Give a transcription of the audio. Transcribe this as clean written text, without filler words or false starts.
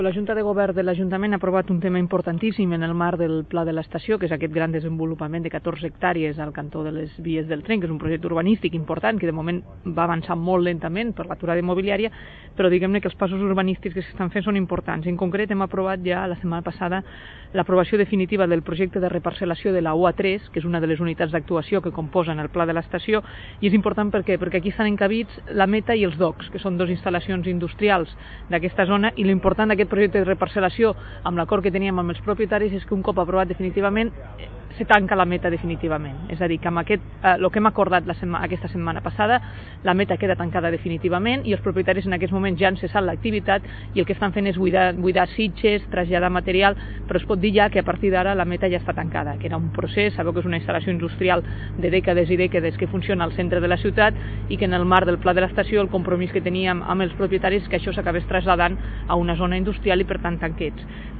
La Junta de Govern de l'Ajuntament ha aprovat un tema importantíssim en el marc del Pla de l'Estació, que és aquest gran desenvolupament de 14 hectàrees al cantó de les vies del tren, que és un projecte urbanístic important, que de moment va avançar molt lentament per l'aturada immobiliària, però diguem-ne que els passos urbanístics que s'estan fent són importants. En concret, hem aprovat ja la setmana passada l'aprovació definitiva del projecte de reparcel·lació de la UA3, que és una de les unitats d'actuació que composen el Pla de l'Estació, i és important per què? Perquè aquí estan encabits la Meta i els DOCs, que són dues instal·lacions industrials d'aquesta zona, i l'important d'aquest projecte de reparcel·lació, amb l'acord que teníem amb els propietaris, és que un cop aprovat definitivament se tanca la Meta definitivament. És a dir, que amb el que hem acordat aquesta setmana passada, la Meta queda tancada definitivament i els propietaris en aquest moment ja han cessat l'activitat i el que estan fent és buidar sitges, traslladar material, però es pot dir ja que a partir d'ara la Meta ja està tancada, que era un procés, sabeu que és una instal·lació industrial de dècades i dècades que funciona al centre de la ciutat i que en el marc del Pla de l'Estació el compromís que teníem amb els propietaris és que això s'acabés traslladant a una zona industrial i per tant tanquets.